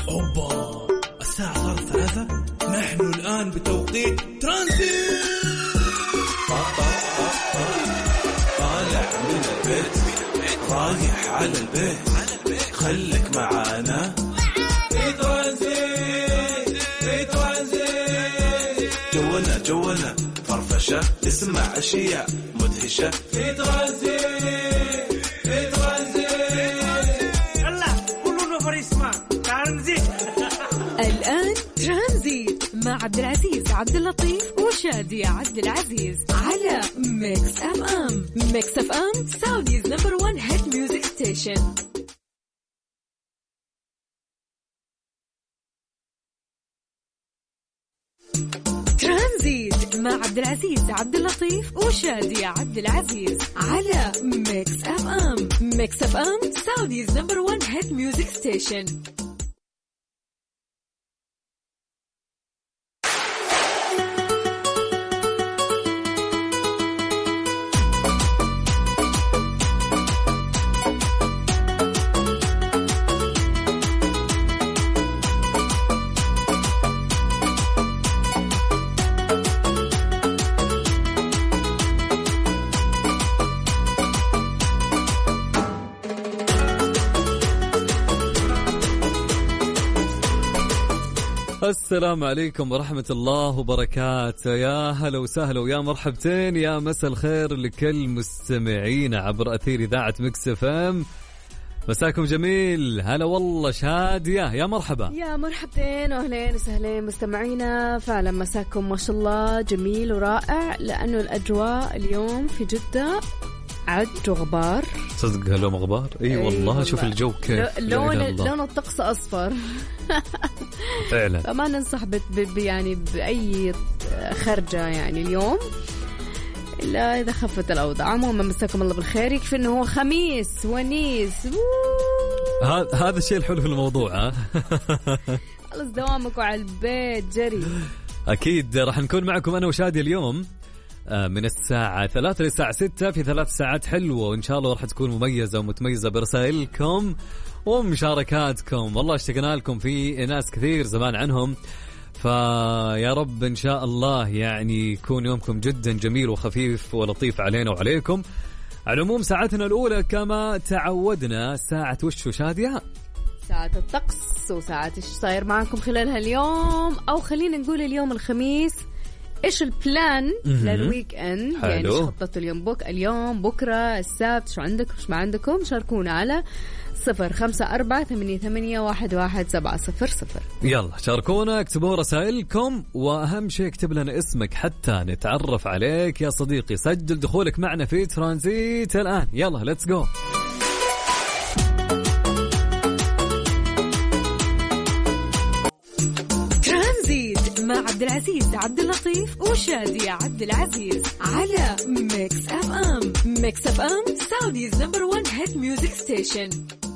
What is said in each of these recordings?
أوبا، الساعة صارت 3. نحن الآن بتوقيت ترانزيت. طالع من البيت رايح على البيت، خلك معانا في ترانزيت. في ترانزيت جونا فرفشة، تسمع أشياء مدهشة في ترانزيت. في ترانزيت الله كله نفر يسمع ترانزيت. الآن ترانزيت مع عبد العزيز عبد اللطيف وشادية عبد العزيز على ميكس اف ام. ميكس اف ام سعوديز نمبر 1 هيت ميوزك ستيشن. ترانزيت مع عبد العزيز عبد اللطيف وشادية عبد العزيز على ميكس اف ام. ميكس اف ام سعوديز نمبر 1 هيت ميوزك ستيشن. السلام عليكم ورحمة الله وبركاته. يا هلا وسهلا ويا مرحبتين، يا مساء الخير لكل مستمعينا عبر أثير إذاعة ميكس اف ام. مساكم جميل. هلا والله شادية، يا مرحبا. يا مرحبتين واهلين وسهلين مستمعينا. فعلا مساكم ما شاء الله جميل ورائع، لأنه الأجواء اليوم في جدة عد وغبار. صدق اليوم غبار؟ اي والله. شوف الجو كيف، لون الطقس أصفر فعلا. فما ننصح يعني بأي خرجة يعني اليوم إلا إذا خفت الأوضاع. عموما مساكم الله بالخير. يكفي إنه هو خميس ونيس. هذا الشيء الحلو في الموضوع. خلص دوامك وعلى البيت جري. أكيد راح نكون معكم أنا وشادي اليوم من الساعة 3 للساعة 6 في 3 ساعات حلوة، وإن شاء الله راح تكون مميزة ومتميزة برسائلكم ومشاركاتكم. والله اشتقنا لكم، في ناس كثير زمان عنهم، فيا رب إن شاء الله يعني يكون يومكم جدا جميل وخفيف ولطيف علينا وعليكم. على العموم ساعتنا الأولى كما تعودنا ساعة وش شادية؟ ساعة الطقس وساعة إيش صاير معكم خلالها اليوم، أو خلينا نقول اليوم الخميس إيش البلان للويك إند. يعني إيش خططوا اليوم بكرة السبت، شو عندكم شو ما عندكم. شاركونا على 0548811700. يلا شاركونا، اكتبوا رسائلكم، وأهم شيء اكتب لنا اسمك حتى نتعرف عليك يا صديقي. سجل دخولك معنا في ترانزيت الآن. يلا ليتس جو. مع عبد العزيز عبد اللطيف وشادية عبد العزيز على ميكس اف ام. ميكس اف ام سعوديز نمبر 1 هيت ميوزك ستيشن.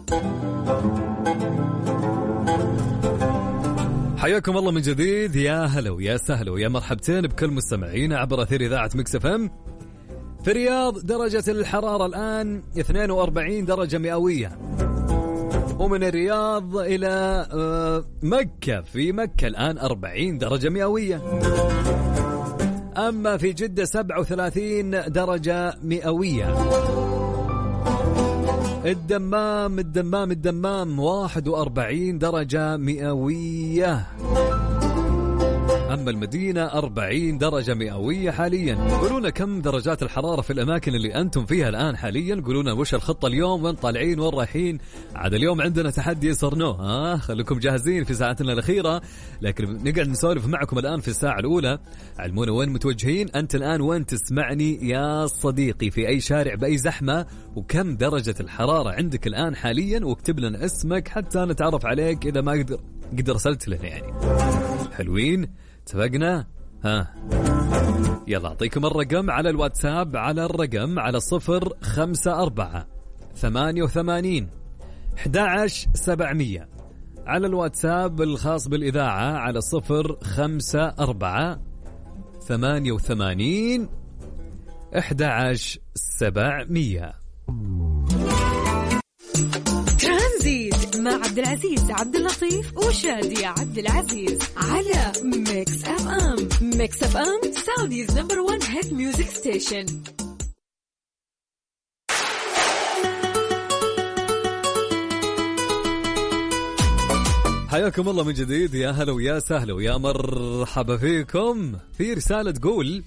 حياكم الله من جديد. يا هلا ويا سهلا ويا مرحبتين بكل مستمعينا عبر أثير إذاعة ميكس اف ام. في الرياض درجة الحرارة الآن 42 درجة مئوية، ومن الرياض إلى مكة، في مكة الآن 40 درجة مئوية. أما في جدة 37 درجة مئوية. الدمام 41 درجة مئوية. أما المدينة 40 درجة مئوية حاليا. قولونا كم درجات الحرارة في الأماكن اللي أنتم فيها الآن حاليا. قولونا وش الخطة اليوم، وين طالعين وين رايحين. عاد اليوم عندنا تحدي صرنو، خليكم جاهزين في ساعتنا الأخيرة، لكن نقعد نسولف معكم الآن في الساعة الأولى. علمونا وين متوجهين أنت الآن، وين تسمعني يا صديقي، في أي شارع بأي زحمة، وكم درجة الحرارة عندك الآن حاليا، واكتب لنا اسمك حتى نتعرف عليك إذا ما قدر رسلت لنا يعني. حلوين اتفقنا؟ يلا أعطيكم الرقم على الواتساب، على الرقم على 054-88-11700 على الواتساب الخاص بالإذاعة على 054-88-11700. ترانزيت مع عبد عبد العزيز عبد اللطيف وشادي عبد العزيز على ميكس اف ام. ميكس اف ام سعوديز نمبر 1 هيت ميوزك ستيشن. حياكم الله من جديد، يا هلا ويا سهلا ويا مرحبا فيكم. في رسالة تقول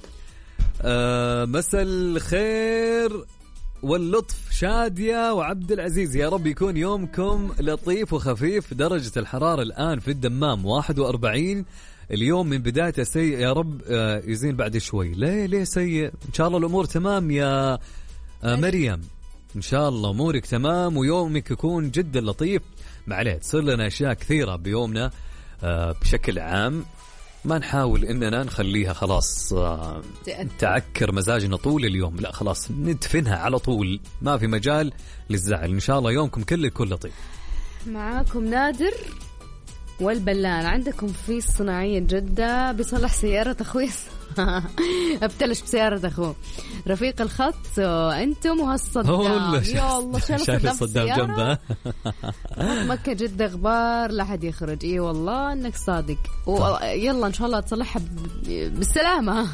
مساء الخير واللطف شادية وعبد العزيز، يا رب يكون يومكم لطيف وخفيف. درجة الحرارة الآن في الدمام 41 اليوم، من بداية سيء، يا رب يزين بعد شوي. ليه سيء؟ إن شاء الله الأمور تمام يا مريم، إن شاء الله أمورك تمام ويومك يكون جدا لطيف. معليه تصير لنا أشياء كثيرة بيومنا بشكل عام، ما نحاول إننا نخليها خلاص تعكر مزاجنا طول اليوم، لا خلاص ندفنها على طول، ما في مجال للزعل. إن شاء الله يومكم كله يكون لطيف. معاكم نادر والبلان، عندكم في صناعية جدة بيصلح سيارة أخوي ابتلش بسيارة أخوه رفيق الخط، أنتم وهالصدام يا الله شايف الصدام جنبه مكة جدة غبار لا حد يخرج. إيه والله أنك صادق، يلا إن شاء الله تصلحها بالسلامة.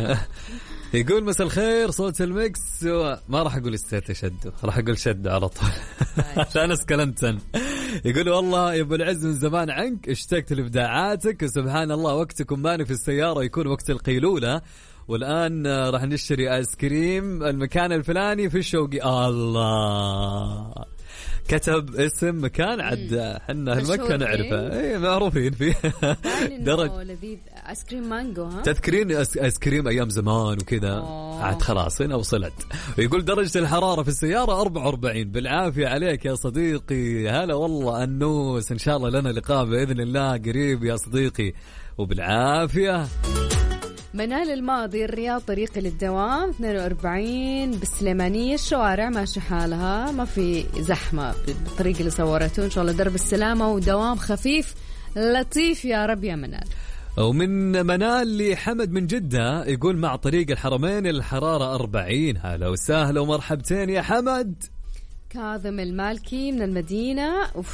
يقول مساء الخير صوت الميكس، ما راح أقول استيت شد، راح أقول شد على طول عشان اسكلمتن. يقول والله يا ابو العز من زمان عنك اشتقت لابداعاتك، وسبحان الله وقتكم ماني في السيارة يكون وقت القيلولة، والآن راح نشتري آيس كريم المكان الفلاني في الشوقي. الله كتب اسم مكان، عد حنا هالمكة نعرفه، ايه معروفين فيه. درجة لذيذ آيس كريم مانجو. ها تذكرين آيس كريم ايام زمان وكذا، عاد خلاص هنا وصلت. ويقول درجة الحرارة في السيارة 44، بالعافية عليك يا صديقي. هلا والله النوس، ان شاء الله لنا لقاء بإذن الله قريب يا صديقي وبالعافية. منال الماضي الرياض طريقي للدوام 42 بالسليمانية، الشوارع ماشي حالها، ما في زحمة بالطريق اللي صورته. إن شاء الله درب السلامة ودوام خفيف لطيف يا رب يا منال. ومن منال لحمد من جدة يقول مع طريق الحرمين الحرارة 40. هلا وسهلا ومرحبتين يا حمد. كاظم المالكي من المدينة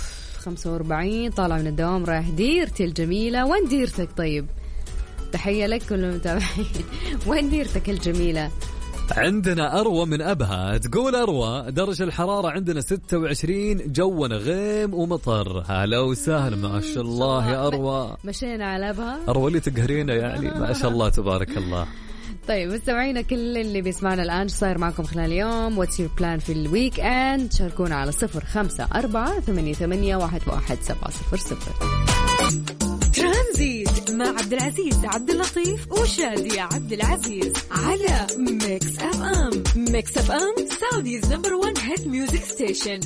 45 طالع من الدوام رايح ديرتي الجميلة. وين ديرتك طيب؟ تحية لك كل المتابعين. وين ديرتك الجميلة؟ عندنا أروى من أبها، تقول أروى درجة الحرارة عندنا 26، جونا غيم ومطر. هلا وسهلا، ما شاء الله يا أروى، مشينا على أبها. أروى اللي تقهرينا يعني، ما شاء الله تبارك الله. طيب مستمعينا كل اللي بيسمعنا الآن، صاير معكم خلال اليوم؟ واتس يور بلان في الويك اند؟ شاركونا على 0548811700. ترانزيت مع عبد العزيز عبد اللطيف وشادي عبد العزيز على ميكس اف ام. ميكس اف ام سعوديز نمبر 1 هيت ميوزك ستيشن.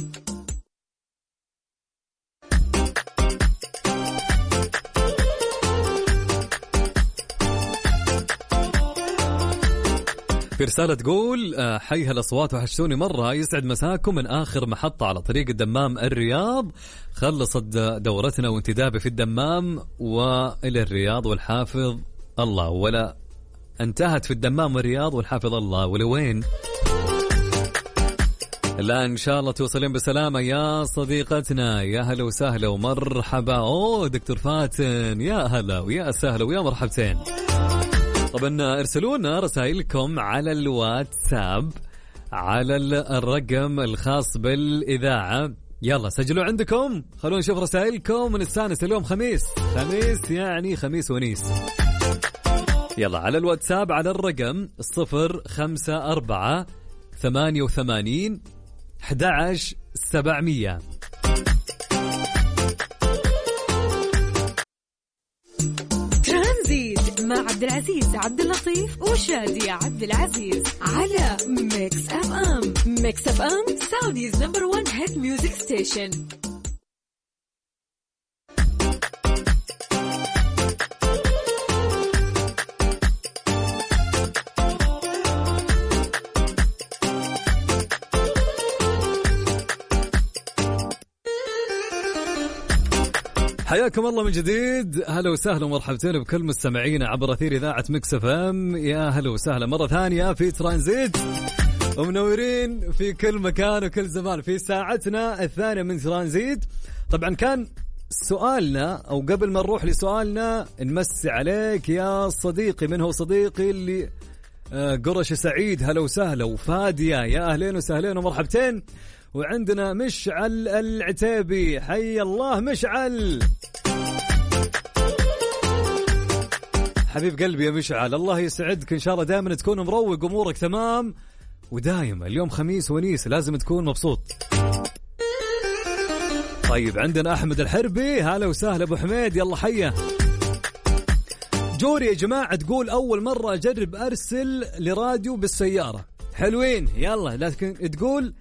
في رسالة تقول حيها الأصوات وحشتوني مرة، يسعد مساكم من آخر محطة على طريق الدمام الرياض. خلصت دورتنا وانتدابي في الدمام وإلى الرياض والحافظ الله، ولا انتهت في الدمام والرياض والحافظ الله ولا وين. لا إن شاء الله توصلين بسلامة يا صديقتنا. يا هلا وسهلا ومرحبا. دكتور فاتن، يا هلا ويا سهلا ويا مرحبتين. طبعا ارسلونا رسائلكم على الواتساب على الرقم الخاص بالإذاعة. يلا سجلوا عندكم، خلونا نشوف رسائلكم ونستانس. اليوم خميس يعني خميس ونيس. يلا على الواتساب على الرقم 0548811700. ترانزيت مع عبد العزيز عبد اللطيف وشادي عبد العزيز على ميكس اف ام. ميكس اف ام سعوديز نمبر 1 هيت ميوزك ستيشن. حياكم الله من جديد، هلا وسهلا ومرحبتين بكل مستمعينا عبر أثير إذاعة ميكس اف ام. يا هلا وسهلا مرة ثانية في ترانزيت، ومنورين في كل مكان وكل زمان في ساعتنا الثانية من ترانزيت. طبعا كان سؤالنا أو قبل ما نروح لسؤالنا نمسي عليك يا صديقي، من هو صديقي اللي قرش سعيد، هلا وسهلا، وفادية يا أهلين وسهلين ومرحبتين. وعندنا مشعل العتيبي، حي الله مشعل، حبيب قلبي يا مشعل، الله يسعدك، إن شاء الله دائما تكون مروق أمورك تمام، ودايما اليوم خميس ونيس لازم تكون مبسوط. طيب عندنا أحمد الحربي، هلا وسهلا أبو حميد، يلا حيا. جوري يا جماعة تقول أول مرة أجرب أرسل لراديو بالسيارة، حلوين يلا، لكن تقول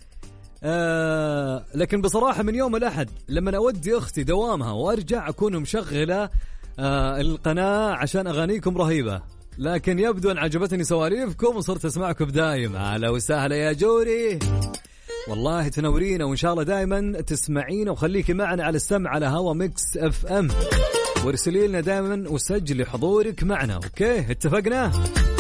لكن بصراحة من يوم الأحد لما أودي أختي دوامها وأرجع أكون مشغلة القناة عشان أغانيكم رهيبة، لكن يبدو أن عجبتني سواليفكم وصرت أسمعكم دائم. هلا وسهلا يا جوري، والله تنورينا، وإن شاء الله دائما تسمعينا وخليكي معنا على السمع على هوا ميكس اف ام، وارسلي لنا دائما وسجلي حضورك معنا. اوكي اتفقنا؟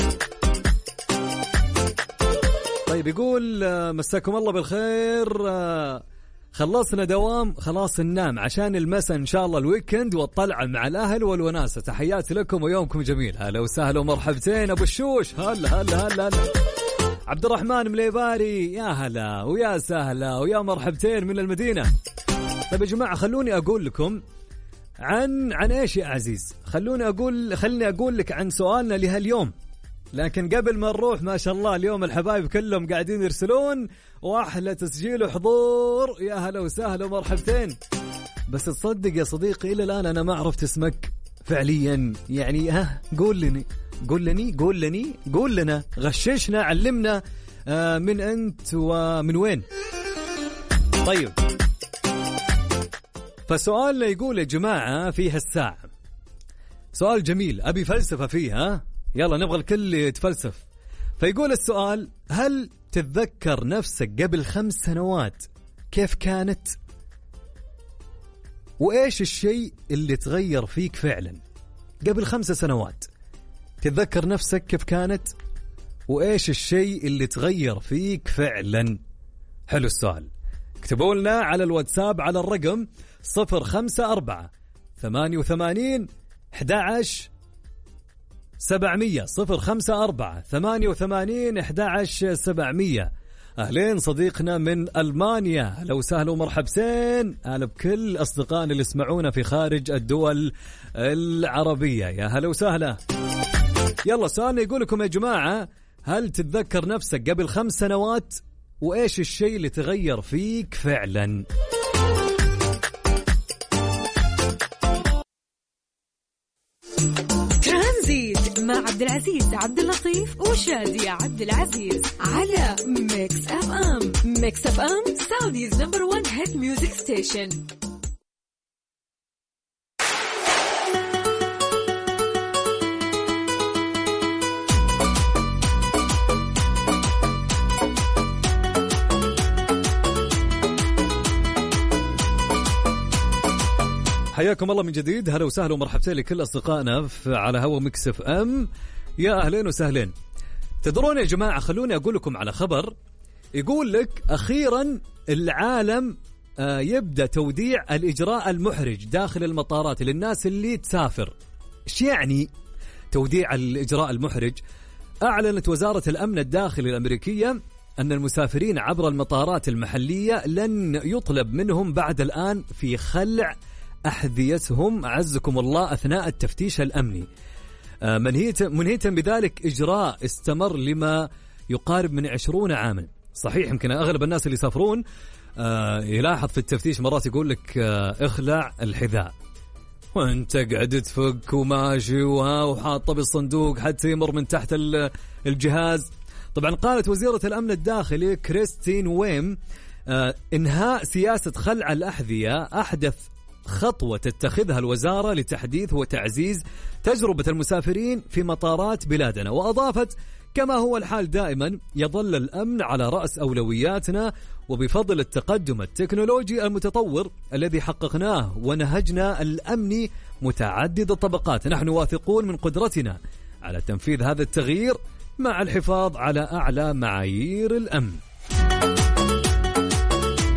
طيب يقول مساكم الله بالخير، خلصنا دوام خلاص ننام عشان المساء ان شاء الله الويكند والطلعه مع الاهل والوناسه. تحياتي لكم ويومكم جميل. هلا وسهلا ومرحبتين ابو الشوش، هلا هلا هلا هلا. عبد الرحمن مليباري، يا هلا ويا سهلا ويا مرحبتين من المدينه. طيب يا جماعه خلوني اقول لكم عن ايش يا عزيز، خليني اقول لك عن سؤالنا لهاليوم. لكن قبل ما نروح، ما شاء الله اليوم الحبايب كلهم قاعدين يرسلون، واحلى تسجيل وحضور، يا هلا وسهلا ومرحبتين. بس تصدق يا صديقي الى الان انا ما عرفت اسمك فعليا، يعني قول لنا غششنا، علمنا من انت ومن وين. طيب فسؤالنا يقول يا جماعة في هالساعة سؤال جميل، أبي فلسفة فيها، يلا نبغى الكل يتفلسف. فيقول السؤال: هل تتذكر نفسك قبل 5 سنوات كيف كانت؟ وإيش الشيء اللي تغير فيك فعلا قبل 5 سنوات؟ تتذكر نفسك كيف كانت، وإيش الشيء اللي تغير فيك فعلا؟ حلو السؤال، اكتبوا لنا على الواتساب على الرقم 054 88 11 700 054 88 11 700. أهلين صديقنا من ألمانيا، هلا وسهلا ومرحبتين، أهلا بكل أصدقائنا اللي يسمعونا في خارج الدول العربية، يا هلا وسهلا. يلا سؤالنا يقول لكم يا جماعة: هل تتذكر نفسك قبل 5 سنوات، وإيش الشيء اللي تغير فيك فعلا؟ ترانزيت مع عبد العزيز عبد اللطيف وشادية عبد العزيز على ميكس اف ام. ميكس اف ام سعوديز نمبر 1 هيت ميوزك ستيشن. حياكم الله من جديد، هلا وسهلا ومرحبتين لكل أصدقائنا على هوا ميكس اف ام، يا أهلين وسهلين. تدرون يا جماعة، خلوني أقول لكم على خبر يقول لك أخيرا العالم يبدأ توديع الإجراء المحرج داخل المطارات للناس اللي تسافر. إيش يعني توديع الإجراء المحرج؟ أعلنت وزارة الأمن الداخلي الأمريكية أن المسافرين عبر المطارات المحلية لن يطلب منهم بعد الآن في خلع أحذيتهم أعزكم الله أثناء التفتيش الأمني، منهية بذلك إجراء استمر لما يقارب من 20 عاما. صحيح يمكن أغلب الناس اللي يسافرون يلاحظ في التفتيش مرات يقول لك اخلع الحذاء وانت قاعد تفك وماشي وحاطه بالصندوق حتى يمر من تحت الجهاز. طبعا قالت وزيرة الأمن الداخلي كريستين ويم إنهاء سياسة خلع الأحذية أحدث خطوة تتخذها الوزارة لتحديث وتعزيز تجربة المسافرين في مطارات بلادنا. وأضافت: كما هو الحال دائما يظل الأمن على رأس أولوياتنا، وبفضل التقدم التكنولوجي المتطور الذي حققناه ونهجنا الأمني متعدد الطبقات، نحن واثقون من قدرتنا على تنفيذ هذا التغيير مع الحفاظ على أعلى معايير الأمن.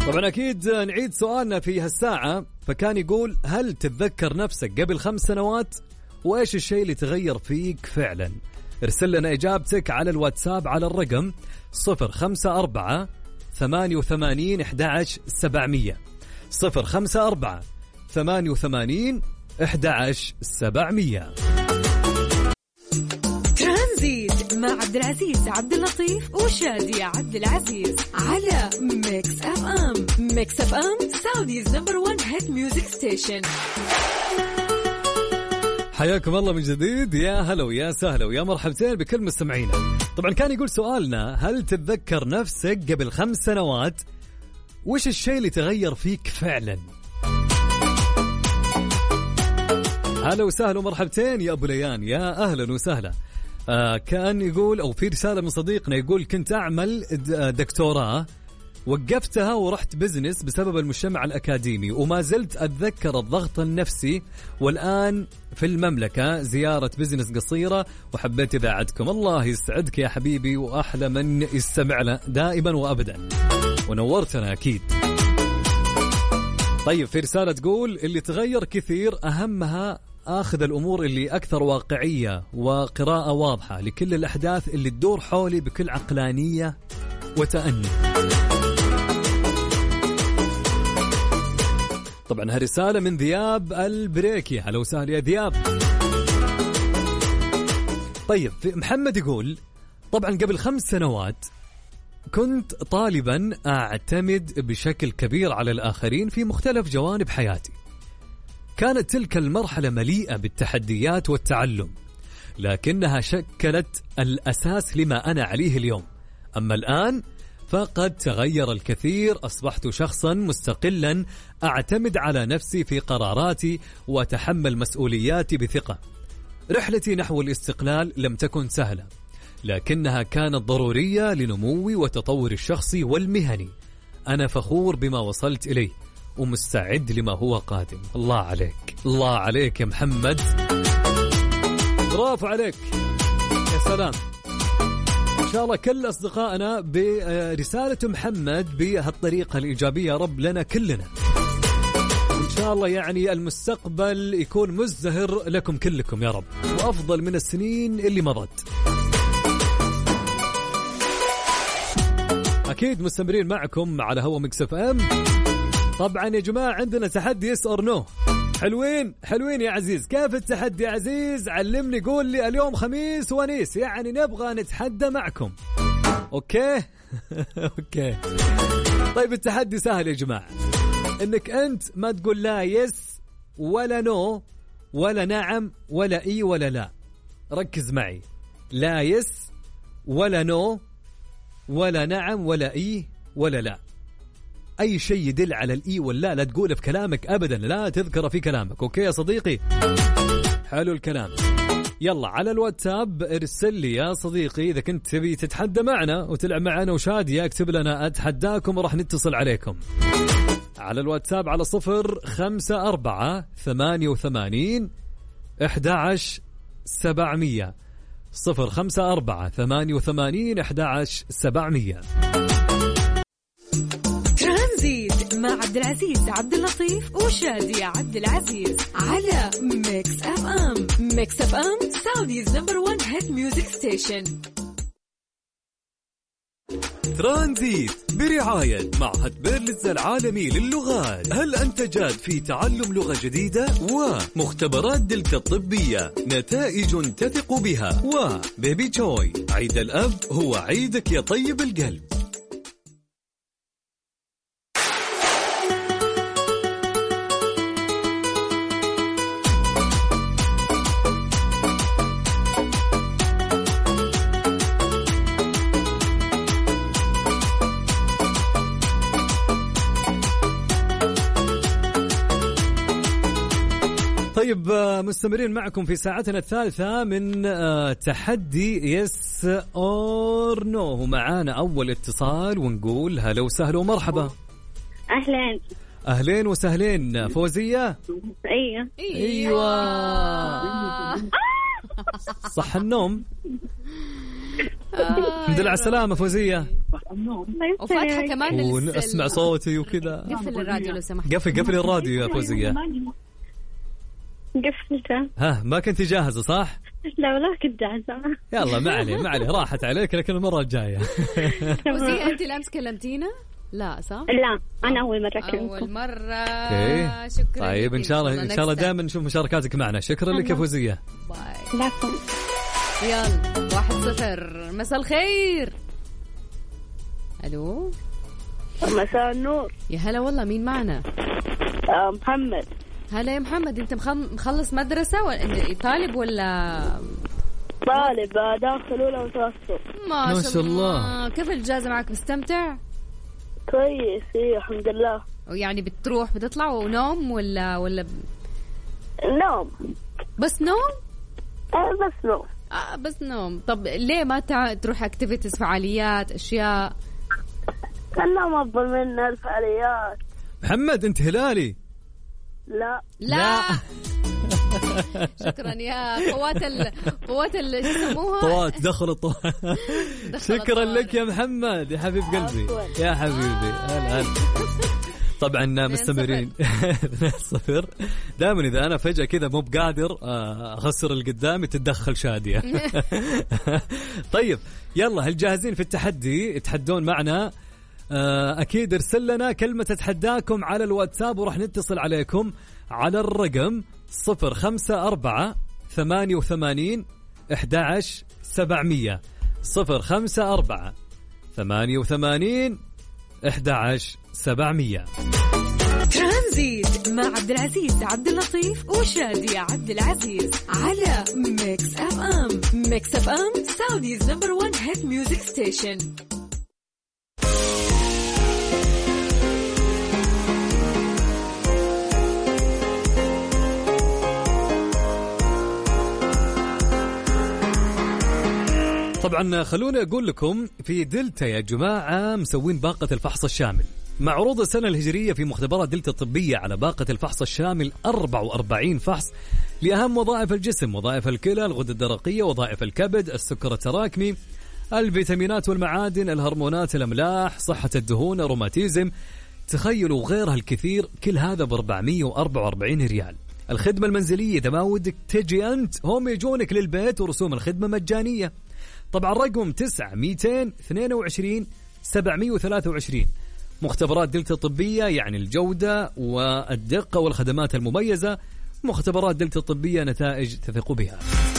طبعا أكيد نعيد سؤالنا في هالساعة. فكان يقول هل تتذكر نفسك قبل 5 سنوات؟ وإيش الشيء اللي تغير فيك فعلا؟ ارسل لنا إجابتك على الواتساب على الرقم 054 88 11 700 054 88 11 700. ترانزيت مع عبد العزيز عبد اللطيف وشادي عبد العزيز على ميكس اف ام. ميكس اف ام سعوديز نمبر 1 هيت ميوزك ستيشن. حياكم الله من جديد، يا هلا ويا سهلا ويا مرحبتين بكل مستمعينا. طبعا كان يقول سؤالنا هل تتذكر نفسك قبل 5 سنوات؟ وش الشيء اللي تغير فيك فعلا؟ هلا وسهلا ومرحبتين يا أبو ليان، يا أهلا وسهلا. كان يقول أو في رسالة من صديقنا يقول كنت أعمل دكتوراه وقفتها ورحت بزنس بسبب المجتمع الأكاديمي وما زلت أتذكر الضغط النفسي، والآن في المملكة زيارة بزنس قصيرة وحبيت إذاعتكم. الله يسعدك يا حبيبي وأحلى من يستمع له دائما وأبدا، ونورتنا أكيد. طيب في رسالة تقول اللي تغير كثير أهمها أخذ الأمور اللي أكثر واقعية وقراءة واضحة لكل الأحداث اللي تدور حولي بكل عقلانية وتأني. طبعا هالرسالة من ذياب البريكي، هلا وسهلا يا ذياب. طيب محمد يقول طبعا قبل 5 سنوات كنت طالبا أعتمد بشكل كبير على الآخرين في مختلف جوانب حياتي. كانت تلك المرحلة مليئة بالتحديات والتعلم، لكنها شكلت الأساس لما أنا عليه اليوم. أما الآن فقد تغير الكثير، أصبحت شخصا مستقلا أعتمد على نفسي في قراراتي وأتحمل مسؤولياتي بثقة. رحلتي نحو الاستقلال لم تكن سهلة، لكنها كانت ضرورية لنموي وتطوري الشخصي والمهني. أنا فخور بما وصلت إليه ومستعد لما هو قادم. الله عليك، الله عليك يا محمد، برافو عليك، يا سلام. إن شاء الله كل أصدقائنا برسالة محمد بهالطريقة الإيجابية يا رب لنا كلنا. إن شاء الله يعني المستقبل يكون مزدهر لكم كلكم يا رب، وأفضل من السنين اللي مضت. أكيد مستمرين معكم على هوا ميكس اف ام. طبعا يا جماعة عندنا تحدي يس اور نو. حلوين حلوين يا عزيز. كيف التحدي يا عزيز؟ علمني، قول لي. اليوم خميس ونيس، يعني نبغى نتحدى معكم. اوكي اوكي. طيب التحدي سهل يا جماعة، انك انت ما تقول لا يس ولا نو ولا نعم ولا اي ولا لا. ركز معي، لا يس ولا نو ولا نعم ولا اي ولا لا. أي شيء يدل على الإي ولا لا تقوله في كلامك أبدا، لا تذكره في كلامك. أوكي يا صديقي؟ حلو الكلام. يلا على الواتساب ارسل لي يا صديقي إذا كنت تبي تتحدى معنا وتلعب معنا وشادي، اكتب لنا أتحداكم وراح نتصل عليكم على الواتساب على 054 88 11 700 054 88 11 700. ترانزيت مع عبد العزيز عبد اللطيف وشادي عبد العزيز على ميكس اف ام. ميكس اف ام سعوديز نمبر 1 هيت ميوزك ستيشن. ترانزيت برعاية معهد بيرلز العالمي للغات. هل أنت جاد في تعلم لغة جديدة؟ ومختبرات دلتا الطبية، نتائج تثق بها. وبيبي جوي، عيد الأب هو عيدك يا طيب القلب. طيب مستمرين معكم في ساعتنا الثالثة من تحدي يس اور نو، ومعانا أول اتصال ونقول هلا وسهلا ومرحبا. أهلين. أهلين وسهلين. فوزية؟ أيوة. صح النوم؟ الحمد لله على السلامة فوزية. وفاتحة كمان وأسمع صوتي وكذا. قفل الراديو لو سمحت. قفل الراديو يا فوزية. قفلته. ها ما كنت جاهزة صح؟ لا ولا كنت جاهزة. يلا ما عليه راحت عليك، لكن المرة الجاية. فوزية أنت الأمس كلمتينا؟ لا صح؟ لا أنا أول مرة كلمتكم. أول مرة. إيه. شكرا. طيب إن شاء الله دائما نشوف مشاركاتك معنا. شكرا لك يا فوزية. باي. لكم. يلا 1-0. مساء الخير. ألو. مساء النور. يا هلا والله، مين معنا؟ محمد. هلا يا محمد، أنت مخلص مدرسة ولا طالب ولا؟ طالب داخل أولى متوسط. ما شاء الله. كيف الإجازة معك، مستمتع؟ كويس إيه الحمد لله. ويعني بتطلع ونوم ولا نوم بس نوم؟ بس نوم. بس نوم. طب ليه ما تروح اكتيفيتيز، فعاليات، اشياء؟ النوم افضل من الفعاليات. محمد انت هلالي؟ لا. شكرا يا قوات اللي يسموها طوات دخل الطوات. شكرا لك يا محمد يا حبيب قلبي يا حبيبي. هلا طبعا مستمرين 2-0. دائما اذا انا فجأة كذا مو بقادر اخسر القدامي تتدخل شادية. طيب يلا، هل جاهزين في التحدي؟ تحدون معنا اكيد. ارسل لنا كلمة تتحداكم على الواتساب وراح نتصل عليكم على الرقم 054-88-11-700 054-88-11-700. ترانزيت مع عبد العزيز عبد اللطيف وشادية عبد العزيز على ميكس اف ام. ميكس اف ام سعوديز نمبر 1 هيت ميوزك ستيشن. طبعا خلوني أقول لكم في دلتا يا جماعة مسوين باقة الفحص الشامل. مع عروض السنة الهجرية في مختبرات دلتا الطبية على باقة الفحص الشامل 44 فحص لأهم وظائف الجسم، وظائف الكلى، الغدة الدرقية، وظائف الكبد، السكر التراكمي، الفيتامينات والمعادن، الهرمونات، الأملاح، صحة الدهون، الروماتيزم، تخيلوا غيرها الكثير. كل هذا ب444 ريال. الخدمة المنزلية إذا ما ودك تجي أنت، هم يجونك للبيت ورسوم الخدمة مجانية. طبعا رقم 9-222-723. مختبرات دلتا الطبية يعني الجودة والدقة والخدمات المميزة. مختبرات دلتا الطبية نتائج تثق بها.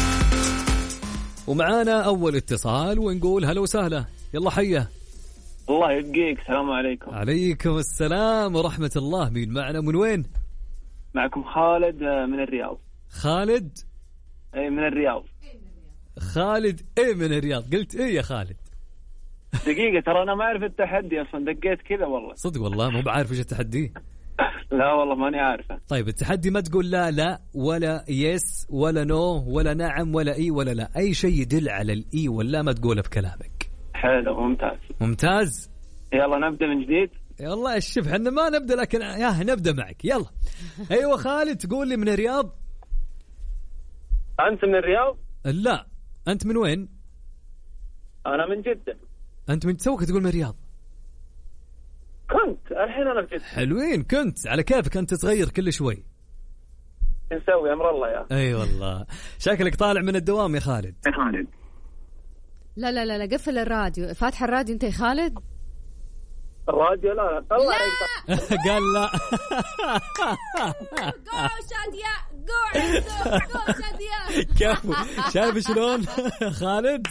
ومعانا أول اتصال ونقول هلا وسهلا. يلا حيا. الله يبقيك. السلام عليكم. عليكم السلام ورحمة الله. مين معنا من وين؟ معكم خالد من الرياض. خالد؟ اي من الرياض. خالد ايه من الرياض. قلت ايه يا خالد؟ دقيقة ترى أنا ما أعرف التحدي أصلا، دقيت كذا والله. صدق والله مو بعارف إيش التحدي. لا والله ماني عارفه. طيب التحدي ما تقول لا ولا يس ولا نو ولا نعم ولا اي ولا لا، أي شيء يدل على الإي ولا ما تقوله في كلامك. حلو ممتاز. ممتاز. يلا نبدأ من جديد. يلا شوف احنا ما نبدأ لكن نبدأ معك. يلا أيوة خالد تقول لي من الرياض. أنت من الرياض؟ لا أنت من وين؟ أنا من جدة. أنت من توك تقول من الرياض؟ كنت الحين أنا في جدة. حلوين. كنت على كيفك أنت تغير كل شوي. نسوي أمر الله يا أي والله شكلك طالع من الدوام يا خالد. يا خالد لا لا لا لا قفل الراديو. فاتح الراديو أنت يا خالد؟ الراديو لا طلع. قال لا. جو شادية جو شادية. كيف شايف شلون خالد؟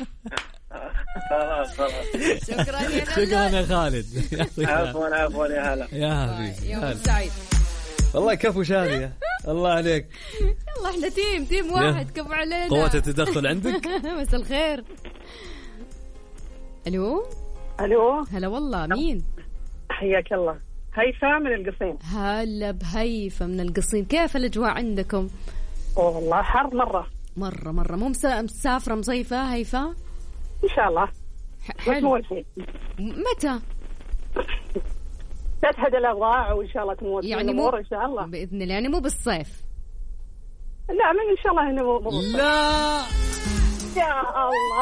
خلاص شكرا يا شكرا يا خالد. عفوا يا هلا يا حبيبي. يوم سعيد والله كفو شادية الله عليك. يلا احنا تيم واحد. كفو علينا. قوة التدخل عندك. مساء الخير. الو هلا والله. مين؟ حياك الله. هيفا من القصيم. هلا بهيفا من القصيم. كيف الأجواء عندكم؟ والله حر مرة مو مسافرة مصيفة هيفا؟ إن شاء الله. حلو. متى؟ تشهد الأوضاع وإن شاء الله تموت يعني الأمور إن شاء الله بإذن الله. يعني مو بالصيف؟ لا من إن شاء الله إنه مو لا يا الله.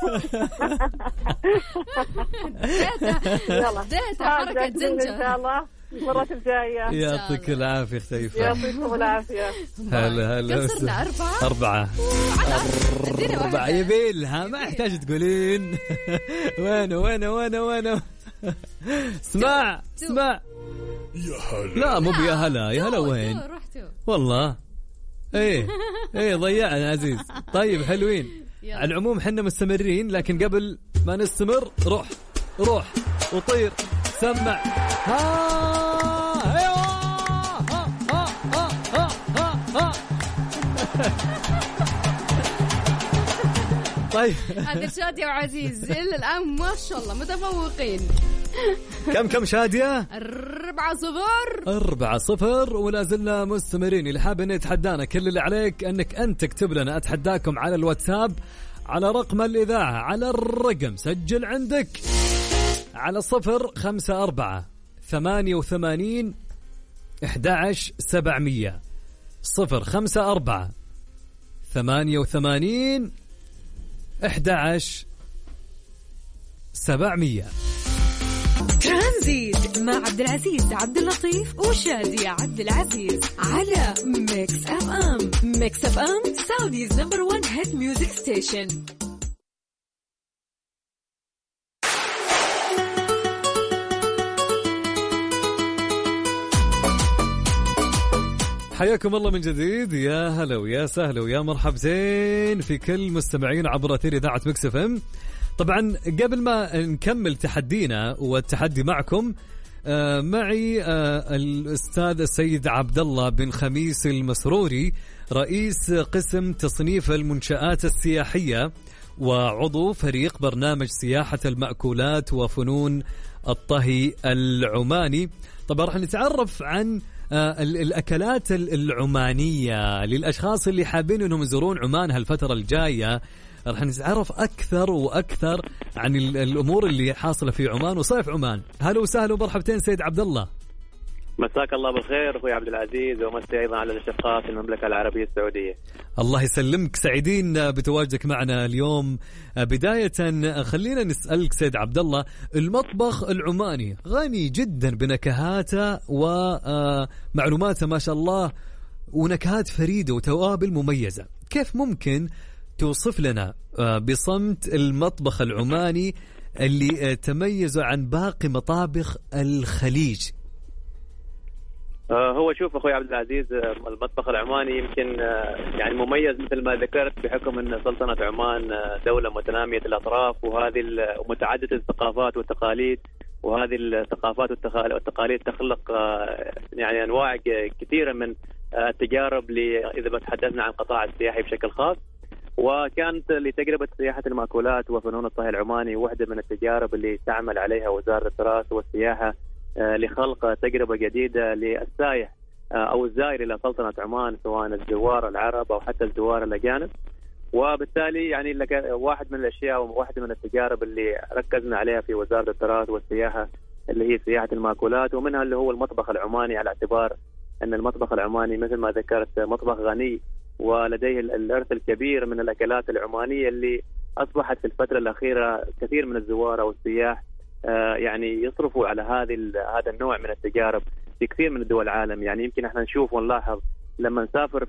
ديتا حركة زنجة إن شاء الله المرة الجاية. يعطيك العافية خيفة. يعطيكم العافية. هلا قصرنا 4 يبيلها ما يحتاج تقولين. وانا اسمع يا هلا. لا مو بيا هلا، يا هلا وين والله. ايه ضيعنا عزيز. طيب حلوين. على العموم حنا مستمرين، لكن قبل ما نستمر روح وطير سمع. طيب هذا شادية وعزيز إلى الآن ما شاء الله متفوقين. كم شادية؟ 4-0. ولا زلنا مستمرين. اللي حاب انه يتحدانا كل اللي عليك انك انت تكتب لنا. اتحداكم على الواتساب على رقم الإذاعة، على الرقم سجل عندك على 054-88-11-700. 054-88-11-700. ترانزيت مع عبد العزيز عبد اللطيف وشادية عبد العزيز على ميكس اف ام. ميكس اف ام سعوديز نمبر 1 هيت ميوزك ستيشن. حياكم الله من جديد. يا هلا ويا سهلا ويا مرحبتين في كل مستمعين عبر أثير إذاعة ميكس اف ام. طبعا قبل ما نكمل تحدينا والتحدي معكم معي الأستاذ السيد عبد الله بن خميس المسروري، رئيس قسم تصنيف المنشآت السياحية وعضو فريق برنامج سياحة المأكولات وفنون الطهي العماني. طبعا راح نتعرف عن الأكلات العمانية للأشخاص اللي حابين أنهم يزورون عمان هالفترة الجاية. راح نتعرف أكثر وأكثر عن الأمور اللي حاصلة في عمان وصيف عمان. هلا وسهلا ومرحبتين سيد عبد الله. مساك الله بالخير أخوي عبد العزيز، ومسي أيضا على الأشقاء في المملكة العربية السعودية. الله يسلمك، سعيدين بتواجدك معنا اليوم. بداية خلينا نسألك سيد عبد الله، المطبخ العماني غني جدا بنكهاته ومعلوماته ما شاء الله، ونكهات فريدة وتوابل مميزة. كيف ممكن توصف لنا بصمت المطبخ العماني اللي تميزوا عن باقي مطابخ الخليج؟ هو شوف أخوي عبد العزيز، المطبخ العماني يمكن يعني مميز مثل ما ذكرت بحكم أن سلطنة عمان دولة متنامية الأطراف، وهذه متعددة الثقافات والتقاليد، وهذه الثقافات والتقاليد تخلق يعني أنواع كثيرة من التجارب إذا تحدثنا عن قطاع السياحي بشكل خاص. وكانت لتجربة سياحة المأكولات وفنون الطهي العماني واحدة من التجارب اللي تعمل عليها وزارة التراث والسياحة لخلق تجربة جديدة للسائح أو الزائر إلى سلطنة عمان، سواء الزوار العرب أو حتى الزوار الأجانب. وبالتالي يعني واحد من الأشياء وواحدة من التجارب اللي ركزنا عليها في وزارة التراث والسياحة اللي هي سياحة المأكولات، ومنها اللي هو المطبخ العماني، على اعتبار أن المطبخ العماني مثل ما ذكرت مطبخ غني ولديه الإرث الكبير من الأكلات العمانية اللي أصبحت في الفترة الأخيرة كثير من الزوار أو السياح يعني يصرفوا على هذا النوع من التجارب في كثير من دول العالم. يعني يمكن احنا نشوف ونلاحظ لما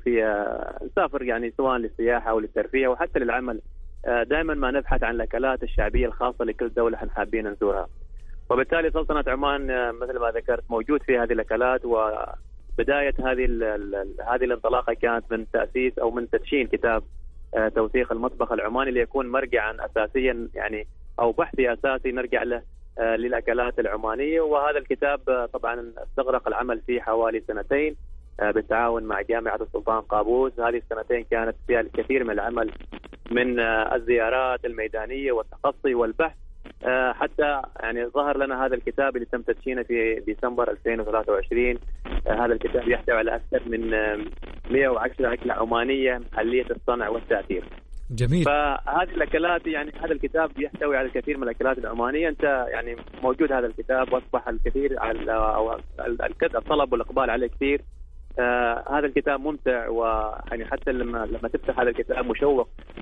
نسافر يعني سواء للسياحة أو للترفيه أو حتى للعمل، دائما ما نبحث عن الأكلات الشعبية الخاصة لكل دولة احنا حابين نزورها. وبالتالي سلطنة عمان مثل ما ذكرت موجود في هذه الأكلات. وبداية هذه الانطلاقة كانت من تأسيس أو من تدشين كتاب توثيق المطبخ العماني ليكون مرجعا أساسيا يعني أو بحثي أساسي نرجع له للأكلات العمانية. وهذا الكتاب طبعا استغرق العمل فيه حوالي 2 بالتعاون مع جامعة السلطان قابوس. هذه السنتين كانت فيها الكثير من العمل من الزيارات الميدانية والتقصي والبحث، حتى يعني ظهر لنا هذا الكتاب اللي تم تدشينه في ديسمبر 2023. هذا الكتاب يحتوي على أكثر من 110 أكلة عمانية محلية الصنع والتأثير. جميل. فهذه الأكلات يعني هذا الكتاب يحتوي على الكثير من الأكلات العمانية. أنت يعني موجود هذا الكتاب وأصبح الكثير أو الطلب والإقبال عليه كثير. هذا الكتاب ممتع، ويعني حتى لما تفتح هذا الكتاب مشوق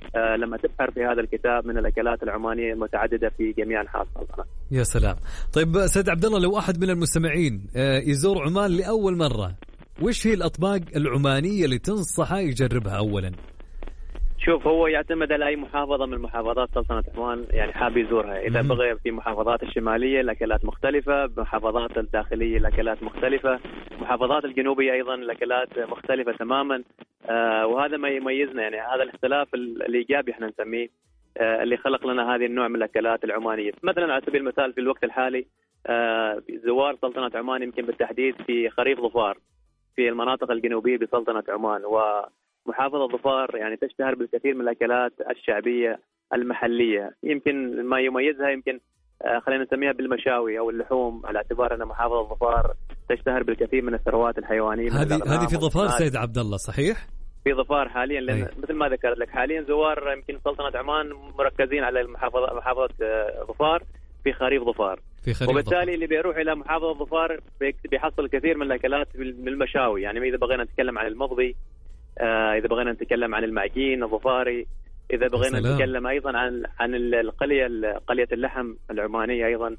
لما تبحر في هذا الكتاب من الأكلات العمانية المتعددة في جميع أنحاء السلطنة. يا سلام. طيب سيد عبد الله، لو أحد من المستمعين يزور عمان لأول مرة، وش هي الأطباق العمانية اللي تنصحه يجربها أولا؟ شوف، هو يعتمد على أي محافظة من محافظات سلطنة عمان يعني حاب يزورها. إذا بغى في محافظات الشمالية الأكلات مختلفة، محافظات الداخلية الأكلات مختلفة، محافظات الجنوبية أيضا الأكلات مختلفة تماما. وهذا ما يميزنا، يعني هذا الاختلاف الإيجابي احنا نسميه، اللي خلق لنا هذه النوع من الأكلات العمانية. مثلا على سبيل المثال في الوقت الحالي زوار سلطنة عمان يمكن بالتحديد في خريف ظفار في المناطق الجنوبية بسلطنة عمان، ومحافظة ظفار يعني تشتهر بالكثير من الأكلات الشعبية المحلية. يمكن ما يميزها يمكن خلينا نسميها بالمشاوي أو اللحوم، على اعتبار أن محافظة ظفار تشتهر بالكثير من الثروات الحيوانية. هذه في ظفار سيد عبد الله، صحيح؟ في ظفار حاليا، لأن مثل ما ذكرت لك حاليا زوار يمكن سلطنة عمان مركزين على محافظة ظفار في خريف ظفار، وبالتالي اللي بيروح إلى محافظة ظفار بيحصل كثير من الأكلات من المشاوي. يعني إذا بغينا نتكلم عن المضبي، إذا بغينا نتكلم عن المعجين الظفاري، إذا بغينا نتكلم أيضا عن قلية اللحم العمانية أيضا.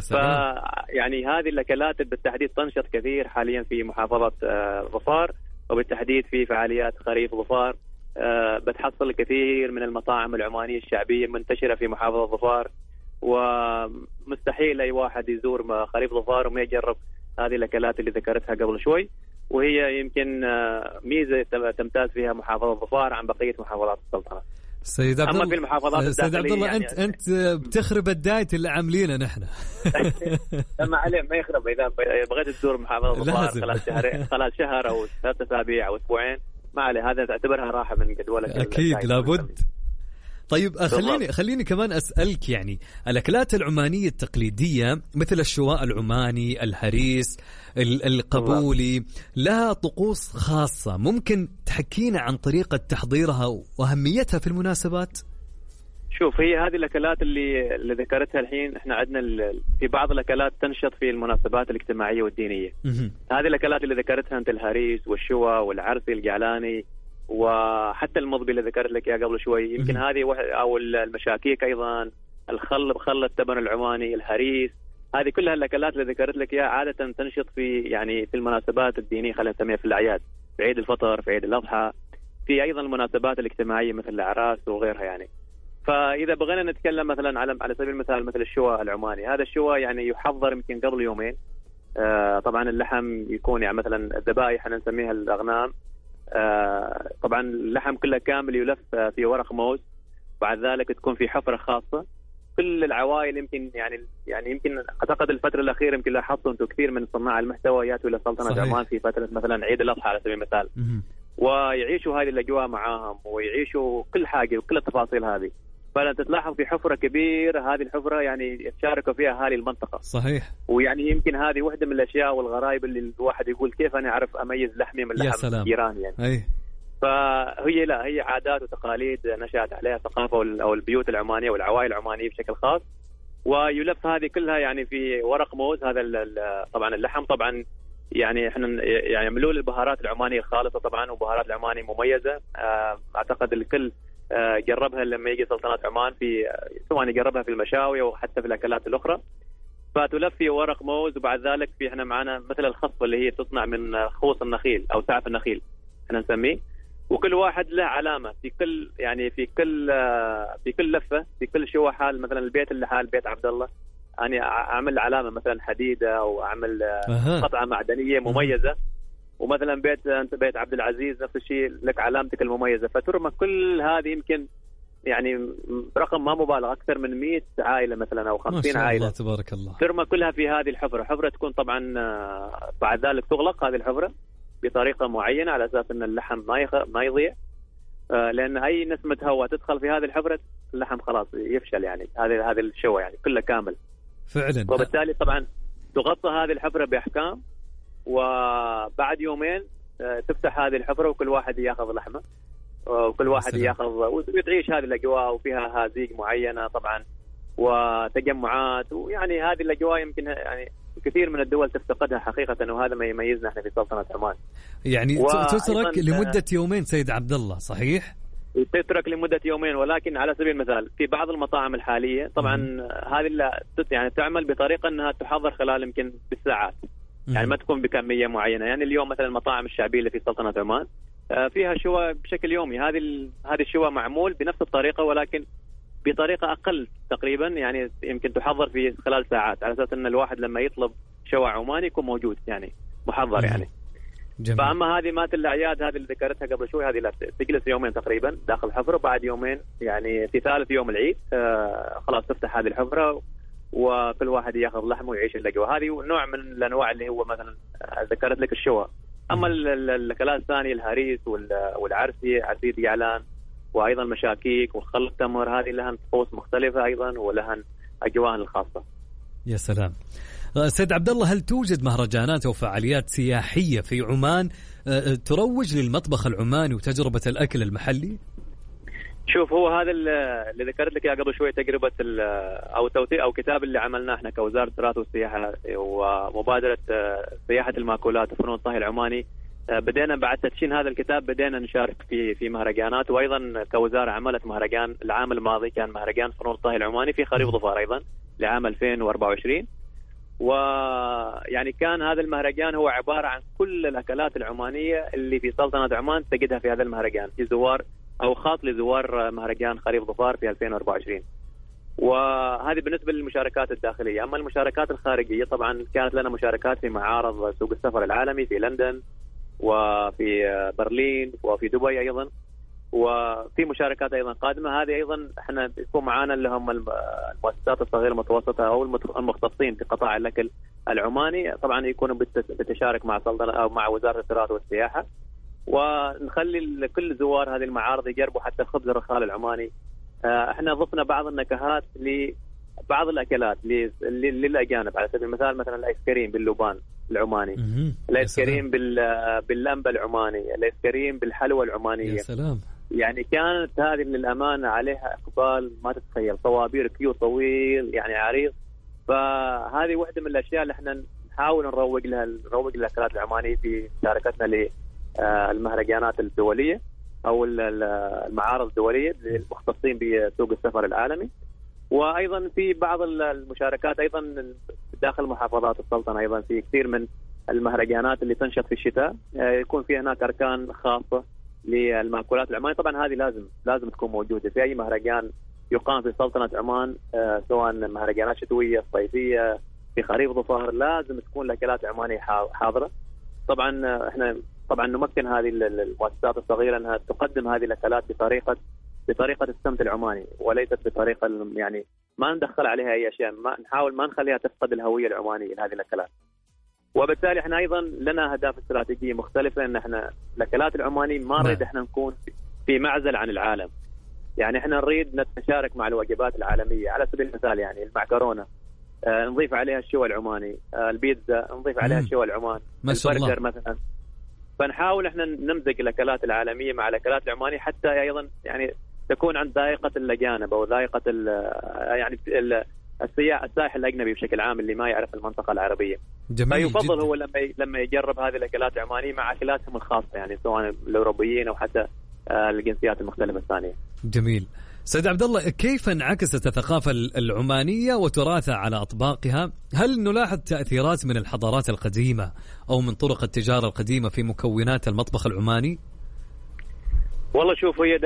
يعني هذه الأكلات بالتحديد تنشط كثير حاليا في محافظة ظفار، وبالتحديد في فعاليات خريف ظفار بتحصل كثير من المطاعم العمانية الشعبية منتشرة في محافظة ظفار. ومستحيل أي واحد يزور خريف ظفار وما يجرب هذه الأكلات اللي ذكرتها قبل شوي، وهي يمكن ميزة تمتاز فيها محافظة ظفار عن بقية محافظات السلطنة. سيد عبد الله، في المحافظات الداخلية، سيد عبد الله يعني أنت بتخرب الدايت اللي عاملينه نحن. ما عليه، ما يخرب. إذا بغيت تزور محافظة ظفار خلال شهر أو 3 أسابيع أو أسبوعين ما عليه، هذا تعتبرها راحة من جدولك. أكيد لابد. طيب خليني كمان أسألك، يعني الأكلات العمانية التقليدية مثل الشواء العماني، الهريس، القبولي، لها طقوس خاصة، ممكن تحكينا عن طريقة تحضيرها وأهميتها في المناسبات؟ شوف، هي هذه الأكلات اللي ذكرتها الحين، احنا عندنا في بعض الأكلات تنشط في المناسبات الاجتماعية والدينية. هذه الأكلات اللي ذكرتها أنت، الهريس والشواء والعرسي الجعلاني وحتى المضبي اللي ذكرت لك اياه قبل شوي، يمكن هذه او المشاكيك ايضا، الخل التبن العماني، الهريس، هذه كلها الاكلات اللي ذكرت لك اياها عاده تنشط في في المناسبات الدينيه، خلينا نسميها في الاعياد، في عيد الفطر، في عيد الاضحى، في ايضا المناسبات الاجتماعيه مثل الاعراس وغيرها يعني. فاذا بغينا نتكلم مثلا على سبيل المثال مثل الشواء العماني، هذا الشواء يعني يحضر يمكن قبل يومين. طبعا اللحم يكون يعني مثلا الذبائح احنا نسميها الاغنام، طبعا اللحم كله كامل يلف في ورق موز، بعد ذلك تكون في حفرة خاصة. كل العوائل يمكن يعني يمكن اعتقد الفترة الأخيرة يمكن لاحظتوا انتم كثير من صناع المحتوى ياتوا إلى سلطنة عمان في فترة مثلا عيد الأضحى على سبيل المثال، ويعيشوا هذه الأجواء معاهم ويعيشوا كل حاجة وكل التفاصيل هذه. فأنت تلاحظ في حفرة كبيرة، هذه الحفرة يعني يتشاركوا فيها أهالي المنطقة. صحيح. ويعني يمكن هذه واحدة من الأشياء والغرائب اللي الواحد يقول كيف أنا أعرف أميز لحمي من لحم جيراني يعني. أي. فهي هي عادات وتقاليد نشأت عليها ثقافة أو البيوت العمانية والعوائل العمانية بشكل خاص، ويلف هذه كلها يعني في ورق موز. هذا طبعا اللحم طبعا يعني احنا يعني يعملوا البهارات العمانية الخالصة طبعا، وبهارات العمانية مميزة. أعتقد الكل جربها لما يجي سلطنة عمان، سواء يجربها في المشاوي أو حتى في الأكلات الأخرى. فتلف في ورق موز، وبعد ذلك في احنا معنا مثل الخصفة اللي هي تصنع من خوص النخيل أو سعف النخيل احنا نسميه، وكل واحد له علامة في كل يعني في كل لفة، في كل شو حال. مثلا البيت اللي حال بيت عبد الله أنا أعمل علامة مثلا حديدة أو أعمل قطعة معدنية مميزة، ومثلا بيت عبد العزيز نفس الشيء لك علامتك المميزة. فترمى كل هذه يمكن يعني رقم ما مبالغ أكثر من 100 عائلة مثلا أو 50 عائلة، الله تبارك الله، ترمى كلها في هذه الحفرة تكون طبعا بعد ذلك تغلق هذه الحفرة بطريقة معينة على أساس أن اللحم ما يضيع، لأن أي نسمة هواء تدخل في هذه الحفرة اللحم خلاص يفشل يعني. هذه الشوى يعني كله كامل فعلا. وبالتالي طبعا تغطى هذه الحفرة بأحكام، وبعد يومين تفتح هذه الحفرة وكل واحد ياخذ لحمة، وكل واحد ياخذ وتعيش هذه الأجواء، وفيها هازيج معينة طبعا وتجمعات، ويعني هذه الأجواء يمكن يعني كثير من الدول تفتقدها حقيقة، وهذا ما يميزنا احنا في سلطنة عمان. يعني تترك لمدة يومين سيد عبد الله، صحيح؟ تترك لمدة يومين. ولكن على سبيل المثال في بعض المطاعم الحالية طبعا هذه يعني تعمل بطريقة أنها تحضر خلال يمكن بالساعات، يعني ما تكون بكمية معينة. يعني اليوم مثلا المطاعم الشعبية اللي في سلطنة عمان فيها شوى بشكل يومي، هذه الشوى معمول بنفس الطريقة ولكن بطريقة أقل تقريبا، يعني يمكن تحضر في خلال ساعات، على أساس أن الواحد لما يطلب شوى عماني يكون موجود يعني محضر يعني. جميل. فأما هذه مات الأعياد هذه اللي ذكرتها قبل شوي، هذه لا تجلس يومين تقريبا داخل الحفرة، بعد يومين يعني في ثالث يوم العيد خلاص تفتح هذه الحفرة وكل واحد ياخذ لحمه ويعيش الأجواء. هذه نوع من الأنواع اللي هو مثلا ذكرت لك الشوى. أما الأكلات الثانية الهريس والعرسي، عرسية يعلان وأيضا مشاكيك وخل التمر، هذه لها طقوس مختلفة أيضا ولها أجواء الخاصة. يا سلام. سيد عبد الله، هل توجد مهرجانات أو فعاليات سياحية في عمان تروج للمطبخ العماني وتجربة الأكل المحلي؟ شوف، هو هذا اللي ذكرت لك قبل شوي، تجربة أو توثيق أو كتاب اللي عملناه احنا كوزارة التراث والسياحة ومبادرة سياحة المأكولات وفنون الطهي العماني. بدينا بعد تدشين هذا الكتاب بدينا نشارك في مهرجانات، وأيضا كوزارة عملت مهرجان العام الماضي كان مهرجان فنون الطهي العماني في خريف ظفار أيضا لعام 2024. ويعني كان هذا المهرجان هو عبارة عن كل الأكلات العمانية اللي في سلطنة عمان تجدها في هذا المهرجان في زوار أو خاص لزوار مهرجان خريف ظفار في 2024. وهذه بالنسبة للمشاركات الداخلية. أما المشاركات الخارجية طبعا كانت لنا مشاركات في معارض سوق السفر العالمي في لندن وفي برلين وفي دبي أيضا، وفي مشاركات أيضا قادمة. هذه أيضا احنا يكون معانا اللي هم المؤسسات الصغيرة المتوسطة أو المختصين في قطاع الأكل العماني، طبعا يكونوا بتشارك مع سلطنة أو مع وزارة التراث والسياحة، ونخلي كل زوار هذه المعارض يجربوا حتى الخبز الرخال العماني. احنا ضفنا بعض النكهات لبعض الأكلات للأجانب، على سبيل المثال مثلا الآيس كريم باللبان العماني، الآيس كريم باللمبة العماني، الآيس كريم بالحلوى العمانية. يا سلام. يعني كانت هذه للأمانة عليها إقبال ما تتخيل، طوابير كيو طويل يعني عريض. فهذه واحدة من الأشياء اللي احنا نحاول نروج للأكلات العمانية في مشاركتنا للمهرجانات الدولية أو المعارض الدولية المختصين بسوق السفر العالمي. وأيضا في بعض المشاركات أيضا داخل محافظات السلطنة، أيضا في كثير من المهرجانات اللي تنشط في الشتاء يكون في هناك أركان خاصة للمأكولات العمانية. طبعا هذه لازم تكون موجودة في أي مهرجان يقام في سلطنة عمان، سواء مهرجانات شتوية صيفية في خريف ظفار، لازم تكون الأكلات العمانية حاضرة. طبعا احنا نمكن هذه المؤسسات الصغيرة أنها تقدم هذه الأكلات بطريقة السمت العماني، وليست بطريقة يعني ما ندخل عليها أي أشياء، نحاول ما نخليها تفقد الهوية العمانية لهذه الأكلات. وبالتالي احنا أيضا لنا أهداف استراتيجية مختلفة، أن احنا الأكلات العمانية ما نريد احنا نكون في معزل عن العالم. يعني احنا نريد نتشارك مع الوجبات العالمية. على سبيل المثال يعني المعكرونة نضيف عليها الشوى العماني، البيتزا نضيف عليها الشوى العمان، البرجر مثلا. فنحاول احنا نمزج الأكلات العالمية مع الأكلات العمانية حتى أيضا يعني تكون عند ذائقة الأجانب أو ذائقة يعني السائح الأجنبي بشكل عام اللي ما يعرف المنطقة العربية. فيفضل هو لما يجرب هذه الأكلات العمانية مع أكلاتهم الخاصة، يعني سواء الأوروبيين أو حتى الجنسيات المختلفة الثانية. جميل. سيد عبد الله، كيف انعكست الثقافة العمانية وتراثها على أطباقها؟ هل نلاحظ تأثيرات من الحضارات القديمة أو من طرق التجارة القديمة في مكونات المطبخ العماني؟ والله شوف، هي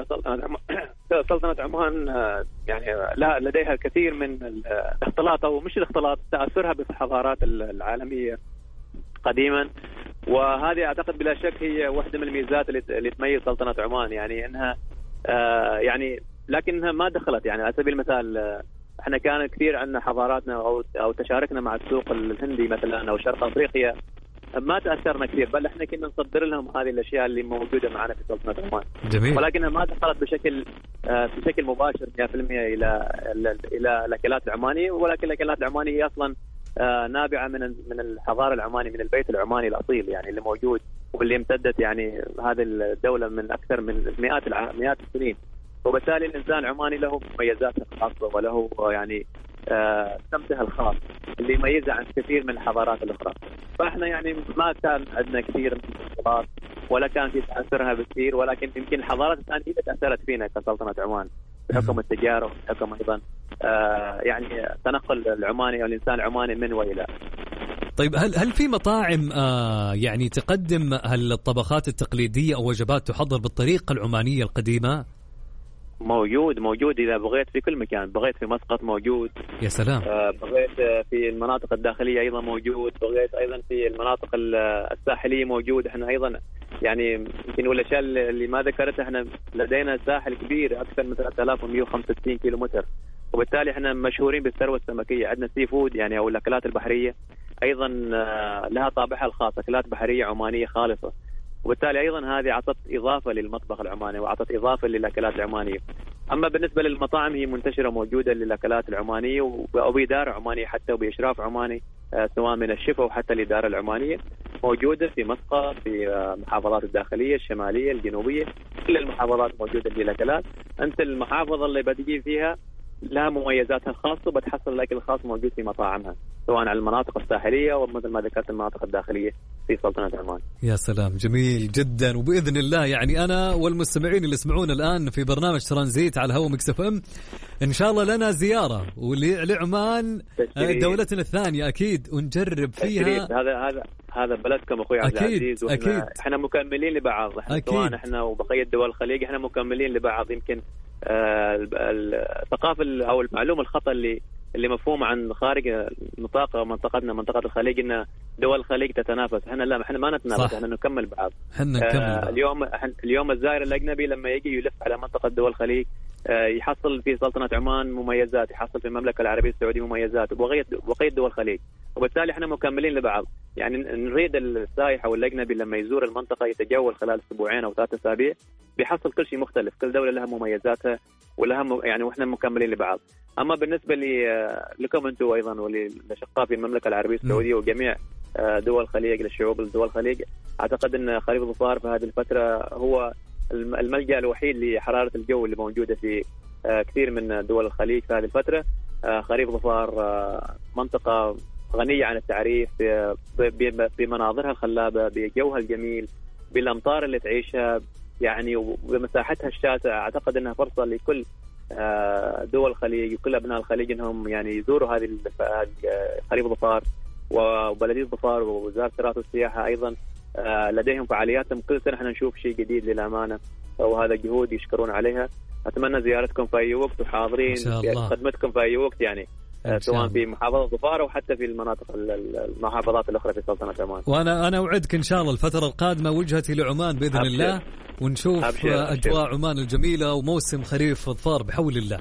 سلطنة عمان يعني لا لديها الكثير من الاختلاط، أو مش الاختلاط، تأثرها بالحضارات العالمية قديما. وهذه أعتقد بلا شك هي واحدة من الميزات اللي تميز سلطنة عمان، يعني أنها يعني لكنها ما دخلت. يعني على سبيل المثال احنا كان كثير عندنا حضاراتنا أو تشاركنا مع السوق الهندي مثلا أو شرق أفريقيا، ما تأثرنا كثير، بل احنا كنا نصدر لهم هذه الأشياء اللي موجودة معنا في سلطنة عمان. جميل. ولكنها ما دخلت بشكل مباشر 100% إلى الأكلات العمانية. ولكن الأكلات العمانية هي أصلا نابعة من الحضارة العماني، من البيت العماني الأصيل يعني اللي موجود واللي امتدت يعني هذه الدولة من أكثر من مئات السنين. وبالتالي الإنسان العماني له مميزاته الخاصة وله يعني سمته الخاص اللي يميزه عن كثير من الحضارات الأخرى. فإحنا يعني ما كان عندنا كثير من الحضارات ولا كان في تأثرها بكثير، ولكن يمكن الحضارات الثانية تأثرت فينا كسلطنة عمان بحكم التجارة وبحكم أيضا يعني تنقل العماني أو الإنسان العماني من وإلى. طيب هل في مطاعم يعني تقدم الطبخات التقليدية أو وجبات تحضر بالطريقة العمانية القديمة؟ موجود إذا بغيت في كل مكان، بغيت في مسقط موجود. يا سلام. بغيت في المناطق الداخلية أيضا موجود، بغيت أيضا في المناطق الساحلية موجود. احنا أيضا يعني يمكن والأشياء اللي ما ذكرتها، احنا لدينا ساحل كبير أكثر من 3165 كيلومتر، وبالتالي احنا مشهورين بالثروة السمكية. عندنا سي فود يعني أو الأكلات البحرية أيضا لها طابعها الخاص، أكلات بحرية عمانية خالصة، وبالتالى أيضا هذه أعطت إضافة للمطبخ العماني وأعطت إضافة للأكلات العمانية. أما بالنسبة للمطاعم هي منتشرة موجودة للأكلات العمانية وبإدارة عمانية حتى وبإشراف عماني، سواء من الشفا وحتى الإدارة العمانية موجودة في مسقط، في المحافظات الداخلية الشمالية الجنوبية، كل المحافظات موجودة للأكلات. أنت المحافظة اللي بتجي فيها لها مميزاتها الخاصة وبتحصل الأكل الخاص موجود في مطاعمها، سواء على المناطق الساحلية ومثل ما ذكرت المناطق الداخلية في سلطنة عمان. يا سلام، جميل جدا. وبإذن الله يعني أنا والمستمعين اللي يسمعون الآن في برنامج ترانزيت على هوا ميكس اف ام إن شاء الله لنا زيارة ولعمان دولتنا الثانية أكيد ونجرب فيها. هذا بلدكم أخوي عبد العزيز، احنا مكملين لبعض، سواء احنا وبقية دول الخليج احنا مكملين لبعض. يمكن الثقافة أو المعلومة الخطأ اللي مفهوم عن خارج نطاق منطقتنا منطقة الخليج إن دول الخليج تتنافس. احنا ما نتنافس، احنا نكمل بعض. اليوم الزائر الأجنبي لما يجي يلف على منطقة دول الخليج يحصل في سلطنة عمان مميزات، يحصل في المملكة العربية السعودية مميزات وبقية دول الخليج، وبالتالي احنا مكملين لبعض. يعني نريد السائح أو الأجنبي لما يزور المنطقة يتجول خلال أسبوعين أو 3 أسابيع بيحصل كل شيء مختلف، كل دولة لها مميزاتها ولها يعني واحنا مكملين لبعض. أما بالنسبة لكم أنتم أيضا وللأشقاء في المملكة العربية السعودية وجميع دول الخليج، للشعوب دول الخليج، أعتقد أن خريف ظفار في هذه الفترة هو الملجأ الوحيد لحرارة الجو اللي موجودة في كثير من دول الخليج في هذه الفترة. خريف ظفار منطقة غنية عن التعريف بمناظرها الخلابة، بجوها الجميل، بالأمطار اللي تعيشها يعني وبمساحتها الشاسعة. أعتقد أنها فرصة لكل دول الخليج وكل أبناء الخليج أنهم يعني يزوروا هذه خريف ظفار، وبلدية ظفار ووزارة التراث والسياحة أيضا لديهم فعالياتهم كل سنة. احنا نشوف شيء جديد للأمانة، وهذا جهود يشكرون عليها. أتمنى زيارتكم في أي وقت وحاضرين خدمتكم في أي وقت، يعني سواء في محافظة ظفار أو حتى في المحافظات الأخرى في سلطنة عمان. وأنا أوعدك إن شاء الله الفترة القادمة وجهتي لعمان بإذن الله، ونشوف أجواء عمان الجميلة وموسم خريف ظفار بحول الله.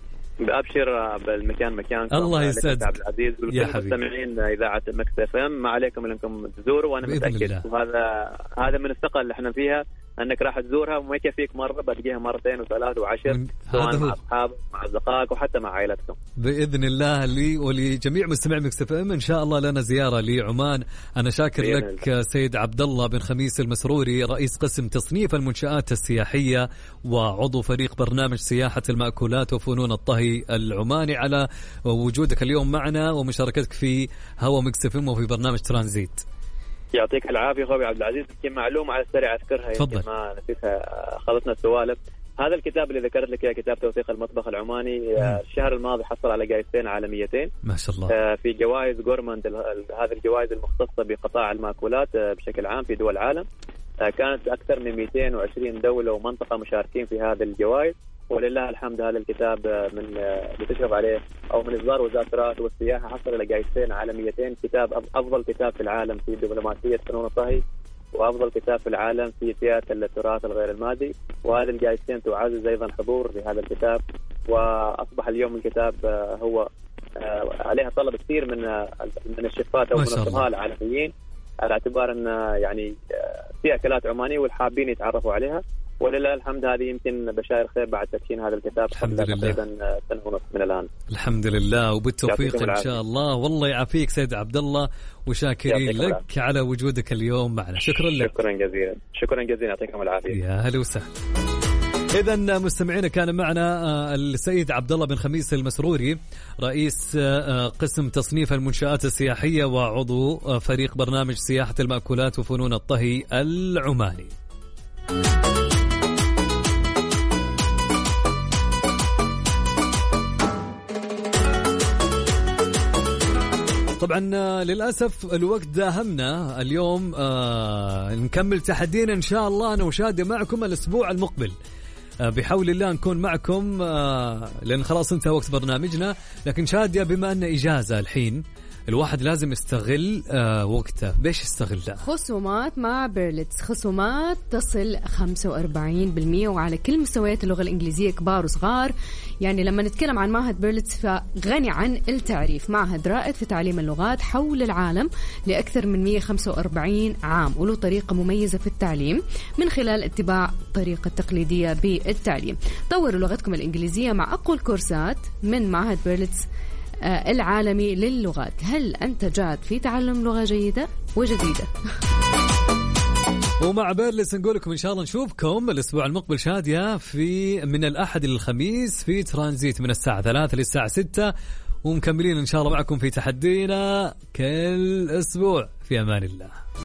بأبشر بالمكان مكانكم. الله يسعدك عبد العزيز يا حبيبي. مستمعين إذاعة ميكس اف ام، ما عليكم انكم تزوروا، وانا متأكد وهذا من الثقة اللي احنا فيها انك راح تزورها وما يكفيك مرة، بتجيها مرتين وثلاث وعشر، سواء مع اصحابك مع اصدقائك وحتى مع عائلتكم باذن الله. لي ولجميع مستمعي ميكس اف ام ان شاء الله لنا زيارة لعمان. انا شاكر لك سيد عبد الله بن خميس المسروري، رئيس قسم تصنيف المنشآت السياحية وعضو فريق برنامج سياحة المأكولات وفنون الطهي العماني، على وجودك اليوم معنا ومشاركتك في هوا ميكس اف ام وفي برنامج ترانزيت. يعطيك العافية أخوي عبد العزيز. يمكن معلومة على السريع أذكرها، يمكن ما نسيتها، أخذتنا السوالف. هذا الكتاب اللي ذكرت لك، كتاب توثيق المطبخ العماني، الشهر الماضي حصل على جائزتين عالميتين ما شاء الله، في جوائز غورماند، هذه الجوائز المختصة بقطاع المأكولات بشكل عام في دول العالم. كانت أكثر من 220 دولة ومنطقة مشاركين في هذه الجوائز، ولله الحمد هذا الكتاب من بتشرف عليه أو من إصدار وزارة التراث والسياحة حصل على جائزتين عالميتين، كتاب أفضل كتاب في العالم في دبلوماسية فنون الطهي، وأفضل كتاب في العالم في سياسة التراث الغير المادي. وهذه الجائزتين تعزز أيضا حضور لهذا الكتاب، وأصبح اليوم الكتاب هو عليها طلب كثير من الشيفات أو من الطهاة العالميين، على اعتبار أن يعني في أكلات عمانية والحابين يتعرفوا عليها. ولله الحمد هذه يمكن بشائر خير بعد تدشين هذا الكتاب قبل تقريبا سنة ونصف من الآن. الحمد لله وبالتوفيق إن شاء الله. والله يعافيك سيد عبد الله، وشاكرين لك على وجودك اليوم معنا. شكرا لك. شكرا جزيلا. شكرا جزيلا، يعطيكم العافية. يا هلا وسهلا. إذا مستمعينا كان معنا السيد عبد الله بن خميس المسروري رئيس قسم تصنيف المنشآت السياحية وعضو فريق برنامج سياحة المأكولات وفنون الطهي العماني. طبعا للأسف الوقت داهمنا اليوم. نكمل تحدينا إن شاء الله أنا وشادية معكم الأسبوع المقبل بحول الله نكون معكم لأن خلاص انتهى وقت برنامجنا. لكن شادية بما أن إجازة الحين الواحد لازم يستغل وقته. بيش يستغلها؟ خصومات مع بيرلتس، خصومات تصل 45% وعلى كل مستويات اللغة الإنجليزية كبار وصغار. يعني لما نتكلم عن معهد بيرلتس فغني عن التعريف، معهد رائد في تعليم اللغات حول العالم لأكثر من 145 عام، وله طريقة مميزة في التعليم من خلال اتباع طريقة تقليدية بالتعليم. طوروا لغتكم الإنجليزية مع أقوى الكورسات من معهد بيرلتس العالمي للغات. هل أنت جاد في تعلم لغة جيدة وجديدة؟ ومع بيرلتس نقول لكم إن شاء الله نشوفكم الأسبوع المقبل شادية في من الأحد للخميس في ترانزيت من الساعة 3 للساعة 6، ومكملين إن شاء الله معكم في تحدينا كل أسبوع. في أمان الله.